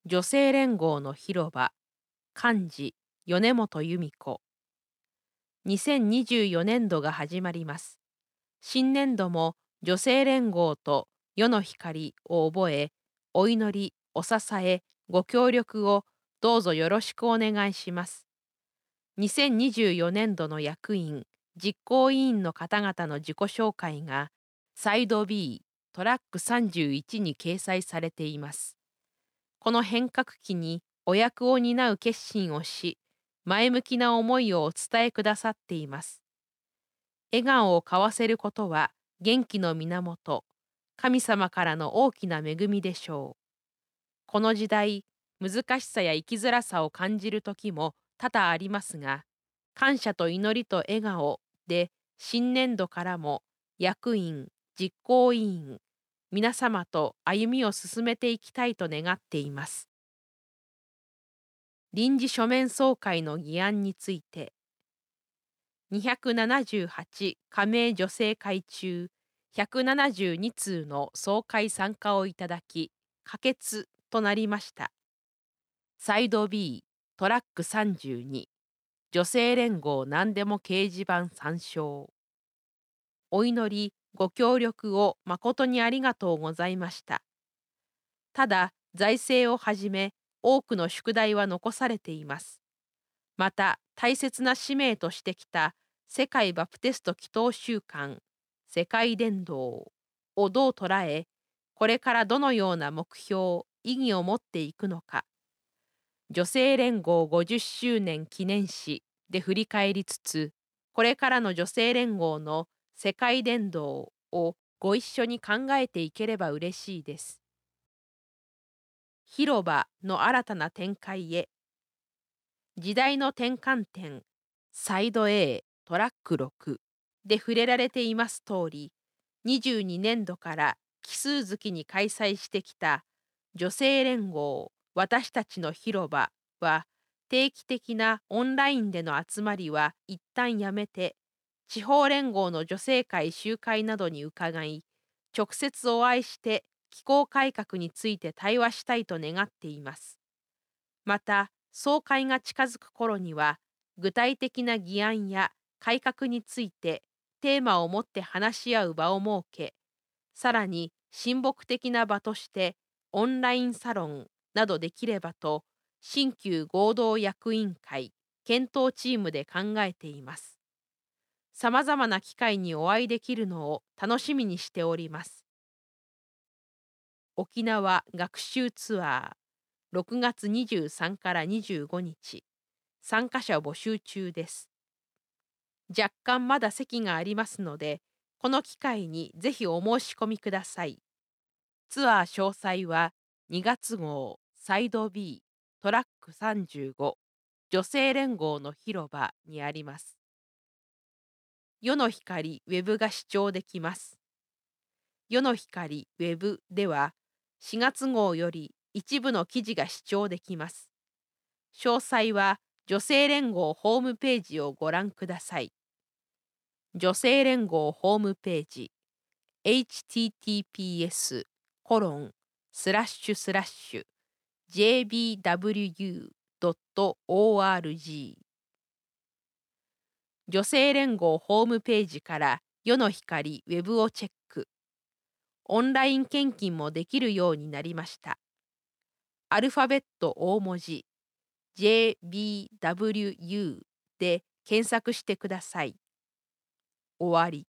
女性連合の広場、幹事、米本由美子。2024年度が始まります。新年度も女性連合と世の光を覚え、お祈り、お支え、ご協力をどうぞよろしくお願いします。2024年度の役員、実行委員の方々の自己紹介が、サイド B トラック31に掲載されています。この変革期にお役を担う決心をし、前向きな思いをお伝えくださっています。笑顔を交わせることは元気の源、神様からの大きな恵みでしょう。この時代、難しさや生きづらさを感じる時も多々ありますが、感謝と祈りと笑顔で新年度からも役員、実行委員、皆様と歩みを進めていきたいと願っています。臨時書面総会の議案について、278加盟女性会中172通の総会参加をいただき、可決となりました。サイド B トラック32女性連合何でも掲示板参照。お祈り、ご協力を誠にありがとうございました。ただ、財政をはじめ、多くの宿題は残されています。また、大切な使命としてきた世界バプテスト祈祷週間、世界伝道をどう捉え、これからどのような目標、意義を持っていくのか、女性連合50周年記念誌で振り返りつつ、これからの女性連合の世界伝道をご一緒に考えていければ嬉しいです。広場の新たな展開へ。時代の転換点、サイド A トラック6で触れられています通り、22年度から奇数月に開催してきた女性連合私たちの広場は、定期的なオンラインでの集まりは一旦やめて、地方連合の女性会集会などに伺い、直接お会いして機構改革について対話したいと願っています。また、総会が近づく頃には、具体的な議案や改革についてテーマを持って話し合う場を設け、さらに親睦的な場としてオンラインサロンなどできればと、新旧合同役員会検討チームで考えています。さまざまな機会にお会いできるのを楽しみにしております。沖縄学習ツアー6月23から25日、参加者募集中です。若干まだ席がありますので、この機会にぜひお申し込みください。ツアー詳細は2月号サイド B トラック35女性連合の広場にあります。世の光ウェブが視聴できます。世の光ウェブでは4月号より一部の記事が視聴できます。詳細は女性連合ホームページをご覧ください。女性連合ホームページ https://jbwu.org 女性連合ホームページから世の光ウェブをチェック。オンライン献金もできるようになりました。アルファベット大文字 JBWU で検索してください。終わり。